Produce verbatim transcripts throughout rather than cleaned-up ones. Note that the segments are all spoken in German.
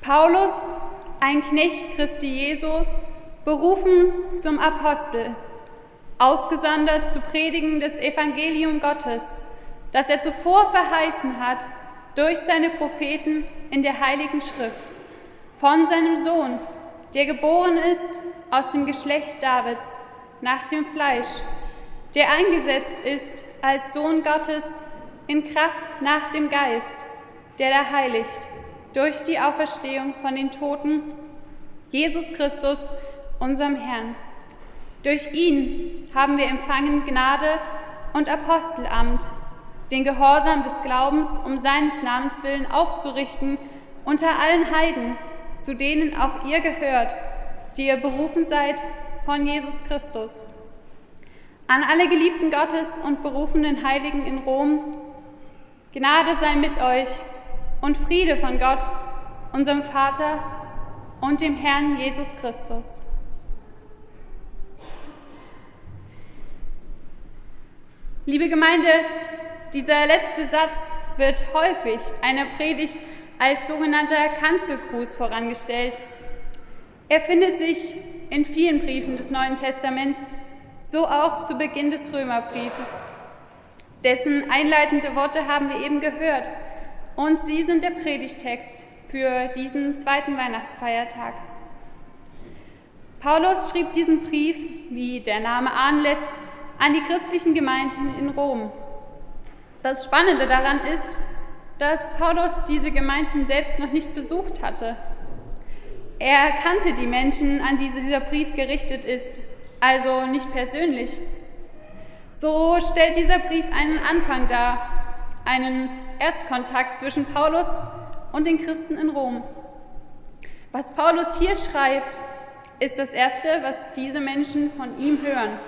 Paulus, ein Knecht Christi Jesu, berufen zum Apostel, ausgesondert zu predigen das Evangelium Gottes, das er zuvor verheißen hat durch seine Propheten in der Heiligen Schrift, von seinem Sohn, der geboren ist aus dem Geschlecht Davids, nach dem Fleisch, der eingesetzt ist als Sohn Gottes in Kraft nach dem Geist, der da heiligt, durch die Auferstehung von den Toten, Jesus Christus, unserem Herrn. Durch ihn haben wir empfangen Gnade und Apostelamt, den Gehorsam des Glaubens um seines Namens willen aufzurichten unter allen Heiden, zu denen auch ihr gehört, die ihr berufen seid von Jesus Christus. An alle Geliebten Gottes und berufenen Heiligen in Rom, Gnade sei mit euch und Friede von Gott, unserem Vater und dem Herrn Jesus Christus. Liebe Gemeinde, dieser letzte Satz wird häufig einer Predigt als sogenannter Kanzelgruß vorangestellt. Er findet sich in vielen Briefen des Neuen Testaments, so auch zu Beginn des Römerbriefes. Dessen einleitende Worte haben wir eben gehört und sie sind der Predigtext für diesen zweiten Weihnachtsfeiertag. Paulus schrieb diesen Brief, wie der Name ahnen lässt, an die christlichen Gemeinden in Rom. Das Spannende daran ist, dass Paulus diese Gemeinden selbst noch nicht besucht hatte. Er kannte die Menschen, an die dieser Brief gerichtet ist, also nicht persönlich. So stellt dieser Brief einen Anfang dar, einen Erstkontakt zwischen Paulus und den Christen in Rom. Was Paulus hier schreibt, ist das Erste, was diese Menschen von ihm hören.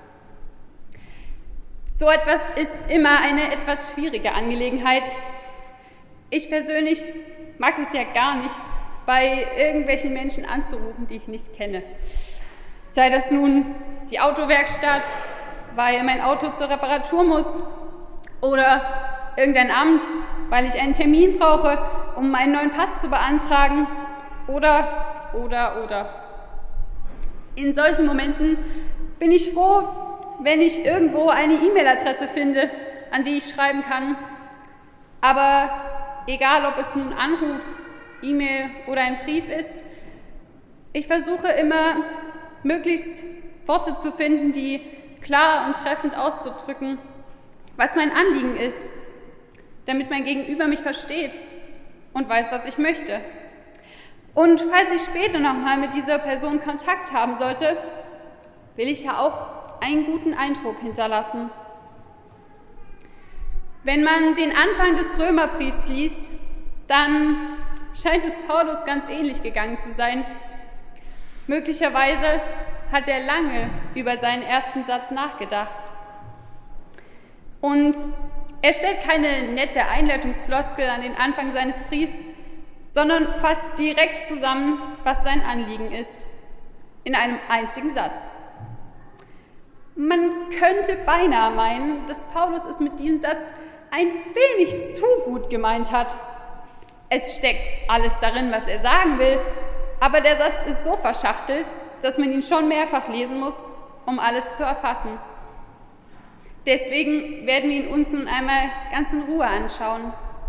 So etwas ist immer eine etwas schwierige Angelegenheit. Ich persönlich mag es ja gar nicht, bei irgendwelchen Menschen anzurufen, die ich nicht kenne. Sei das nun die Autowerkstatt, weil mein Auto zur Reparatur muss, oder irgendein Amt, weil ich einen Termin brauche, um einen neuen Pass zu beantragen, oder, oder, oder. In solchen Momenten bin ich froh, wenn ich irgendwo eine E-Mail-Adresse finde, an die ich schreiben kann. Aber egal, ob es nun Anruf, E-Mail oder ein Brief ist, ich versuche immer, möglichst Worte zu finden, die klar und treffend auszudrücken, was mein Anliegen ist, damit mein Gegenüber mich versteht und weiß, was ich möchte. Und falls ich später nochmal mit dieser Person Kontakt haben sollte, will ich ja auch einen guten Eindruck hinterlassen. Wenn man den Anfang des Römerbriefs liest, dann scheint es Paulus ganz ähnlich gegangen zu sein. Möglicherweise hat er lange über seinen ersten Satz nachgedacht. Und er stellt keine nette Einleitungsfloskel an den Anfang seines Briefs, sondern fasst direkt zusammen, was sein Anliegen ist, in einem einzigen Satz. Man könnte beinahe meinen, dass Paulus es mit diesem Satz ein wenig zu gut gemeint hat. Es steckt alles darin, was er sagen will, aber der Satz ist so verschachtelt, dass man ihn schon mehrfach lesen muss, um alles zu erfassen. Deswegen werden wir ihn uns nun einmal ganz in Ruhe anschauen.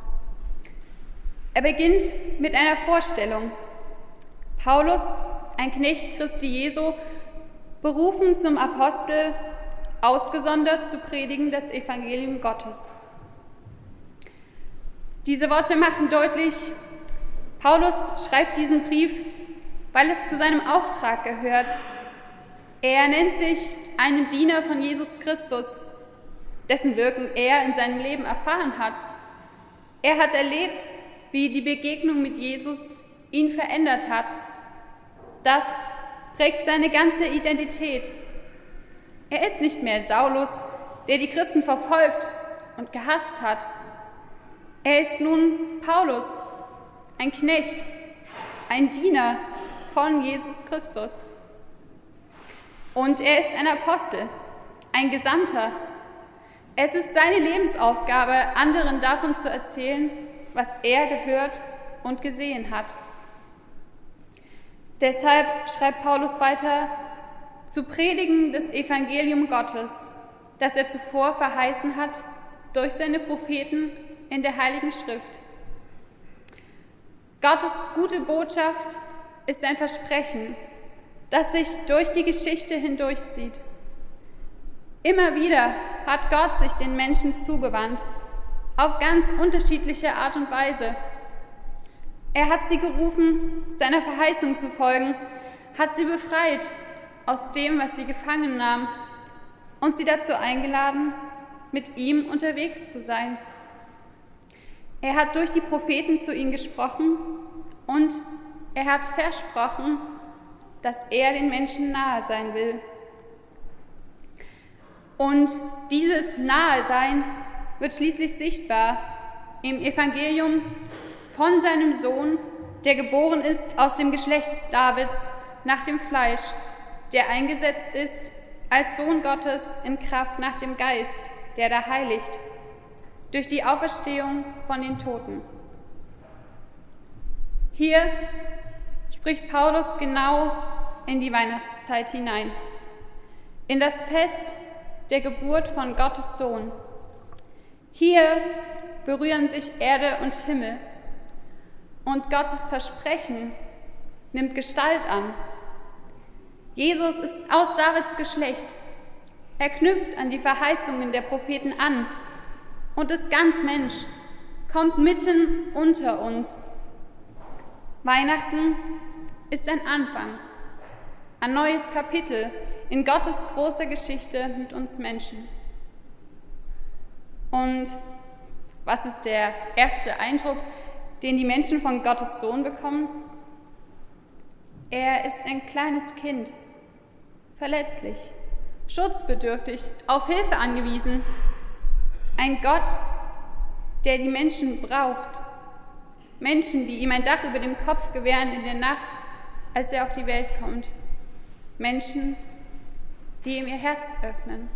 Er beginnt mit einer Vorstellung. Paulus, ein Knecht Christi Jesu, berufen zum Apostel, ausgesondert zu predigen das Evangelium Gottes. Diese Worte machen deutlich, Paulus schreibt diesen Brief, weil es zu seinem Auftrag gehört. Er nennt sich einen Diener von Jesus Christus, dessen Wirken er in seinem Leben erfahren hat. Er hat erlebt, wie die Begegnung mit Jesus ihn verändert hat. Das prägt seine ganze Identität. Er ist nicht mehr Saulus, der die Christen verfolgt und gehasst hat. Er ist nun Paulus, ein Knecht, ein Diener von Jesus Christus. Und er ist ein Apostel, ein Gesandter. Es ist seine Lebensaufgabe, anderen davon zu erzählen, was er gehört und gesehen hat. Deshalb schreibt Paulus weiter, zu predigen das Evangelium Gottes, das er zuvor verheißen hat durch seine Propheten in der Heiligen Schrift. Gottes gute Botschaft ist ein Versprechen, das sich durch die Geschichte hindurchzieht. Immer wieder hat Gott sich den Menschen zugewandt, auf ganz unterschiedliche Art und Weise. Er hat sie gerufen, seiner Verheißung zu folgen, hat sie befreit aus dem, was sie gefangen nahm, und sie dazu eingeladen, mit ihm unterwegs zu sein. Er hat durch die Propheten zu ihnen gesprochen und er hat versprochen, dass er den Menschen nahe sein will. Und dieses Nahesein wird schließlich sichtbar im Evangelium von seinem Sohn, der geboren ist aus dem Geschlecht Davids nach dem Fleisch, der eingesetzt ist als Sohn Gottes in Kraft nach dem Geist, der da heiligt, durch die Auferstehung von den Toten. Hier spricht Paulus genau in die Weihnachtszeit hinein, in das Fest der Geburt von Gottes Sohn. Hier berühren sich Erde und Himmel und Gottes Versprechen nimmt Gestalt an. Jesus ist aus Davids Geschlecht. Er knüpft an die Verheißungen der Propheten an und ist ganz Mensch, kommt mitten unter uns. Weihnachten ist ein Anfang, ein neues Kapitel in Gottes großer Geschichte mit uns Menschen. Und was ist der erste Eindruck, den die Menschen von Gottes Sohn bekommen? Er ist ein kleines Kind, verletzlich, schutzbedürftig, auf Hilfe angewiesen. Ein Gott, der die Menschen braucht. Menschen, die ihm ein Dach über dem Kopf gewähren in der Nacht, als er auf die Welt kommt. Menschen, die ihm ihr Herz öffnen.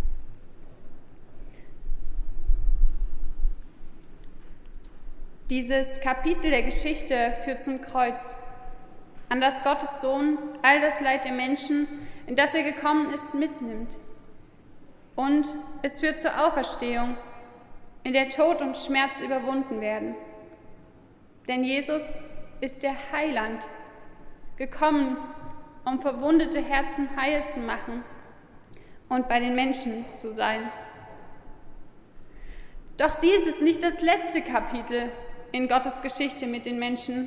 Dieses Kapitel der Geschichte führt zum Kreuz, an das Gottes Sohn all das Leid der Menschen, in das er gekommen ist, mitnimmt. Und es führt zur Auferstehung, in der Tod und Schmerz überwunden werden. Denn Jesus ist der Heiland, gekommen, um verwundete Herzen heil zu machen und bei den Menschen zu sein. Doch dies ist nicht das letzte Kapitel in Gottes Geschichte mit den Menschen.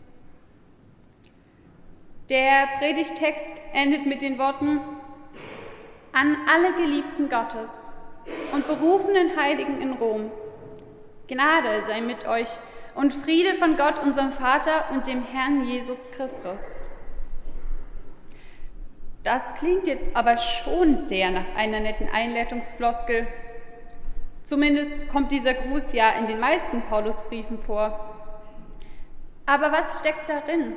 Der Predigtext endet mit den Worten: An alle Geliebten Gottes und berufenen Heiligen in Rom, Gnade sei mit euch und Friede von Gott, unserem Vater und dem Herrn Jesus Christus. Das klingt jetzt aber schon sehr nach einer netten Einleitungsfloskel. Zumindest kommt dieser Gruß ja in den meisten Paulusbriefen vor. Aber was steckt darin?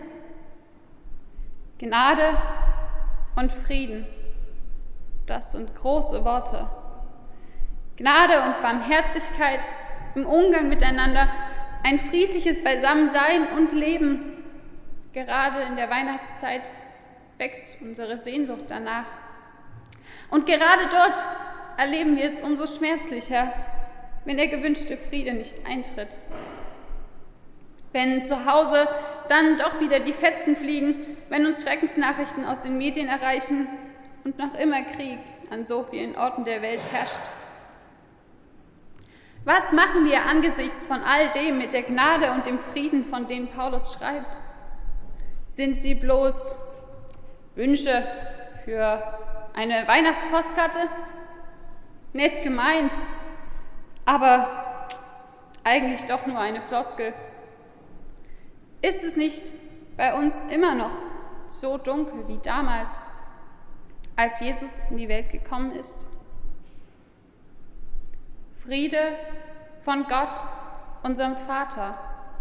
Gnade und Frieden, das sind große Worte. Gnade und Barmherzigkeit im Umgang miteinander, ein friedliches Beisammensein und Leben. Gerade in der Weihnachtszeit wächst unsere Sehnsucht danach. Und gerade dort erleben wir es umso schmerzlicher, wenn der gewünschte Friede nicht eintritt. Wenn zu Hause dann doch wieder die Fetzen fliegen, wenn uns Schreckensnachrichten aus den Medien erreichen und noch immer Krieg an so vielen Orten der Welt herrscht. Was machen wir angesichts von all dem mit der Gnade und dem Frieden, von denen Paulus schreibt? Sind sie bloß Wünsche für eine Weihnachtspostkarte? Nett gemeint, aber eigentlich doch nur eine Floskel. Ist es nicht bei uns immer noch so dunkel wie damals, als Jesus in die Welt gekommen ist? Friede von Gott, unserem Vater.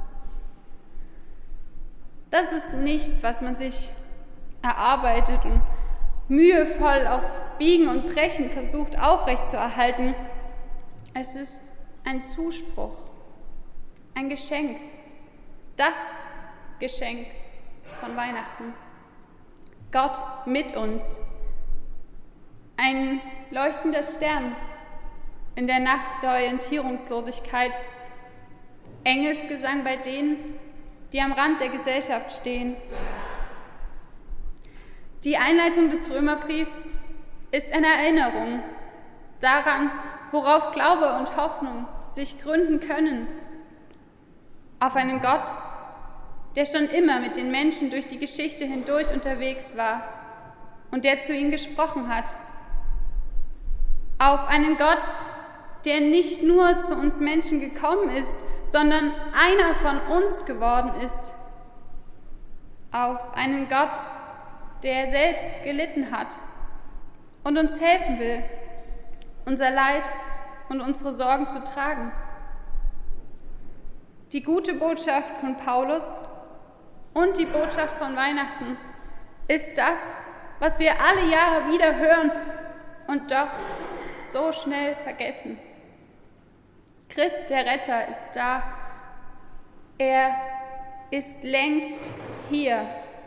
Das ist nichts, was man sich erarbeitet und mühevoll auf Biegen und Brechen versucht aufrechtzuerhalten. Es ist ein Zuspruch, ein Geschenk, das Geschenk von Weihnachten. Gott mit uns. Ein leuchtender Stern in der Nacht der Orientierungslosigkeit. Engelsgesang bei denen, die am Rand der Gesellschaft stehen. Die Einleitung des Römerbriefs ist eine Erinnerung daran, worauf Glaube und Hoffnung sich gründen können. Auf einen Gott, der schon immer mit den Menschen durch die Geschichte hindurch unterwegs war und der zu ihnen gesprochen hat. Auf einen Gott, der nicht nur zu uns Menschen gekommen ist, sondern einer von uns geworden ist. Auf einen Gott, der selbst gelitten hat und uns helfen will, unser Leid und unsere Sorgen zu tragen. Die gute Botschaft von Paulus und die Botschaft von Weihnachten ist das, was wir alle Jahre wieder hören und doch so schnell vergessen. Christ, der Retter, ist da. Er ist längst hier.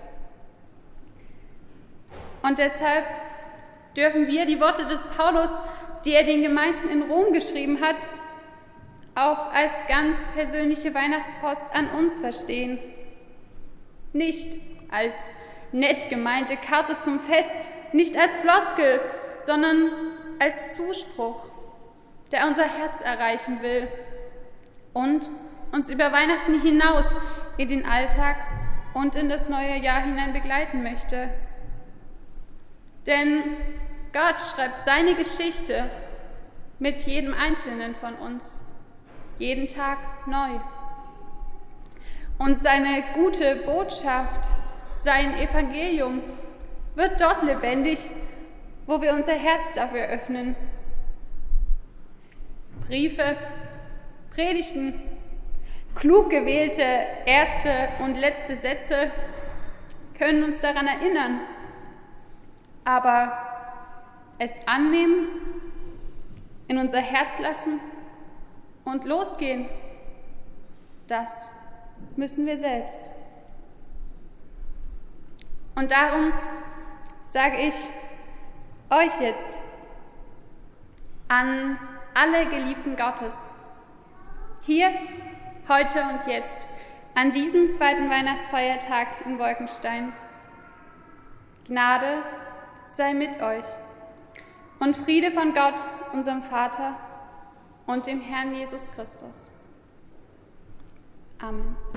Und deshalb dürfen wir die Worte des Paulus, die er den Gemeinden in Rom geschrieben hat, auch als ganz persönliche Weihnachtspost an uns verstehen. Nicht als nett gemeinte Karte zum Fest, nicht als Floskel, sondern als Zuspruch, der unser Herz erreichen will und uns über Weihnachten hinaus in den Alltag und in das neue Jahr hinein begleiten möchte. Denn Gott schreibt seine Geschichte mit jedem Einzelnen von uns, jeden Tag neu. Und seine gute Botschaft, sein Evangelium, wird dort lebendig, wo wir unser Herz dafür öffnen. Briefe, Predigten, klug gewählte erste und letzte Sätze können uns daran erinnern, aber es annehmen, in unser Herz lassen und losgehen, das müssen wir selbst. Und darum sage ich euch jetzt an alle Geliebten Gottes, hier, heute und jetzt, an diesem zweiten Weihnachtsfeiertag in Wolkenstein: Gnade sei mit euch und Friede von Gott, unserem Vater und dem Herrn Jesus Christus. Amen.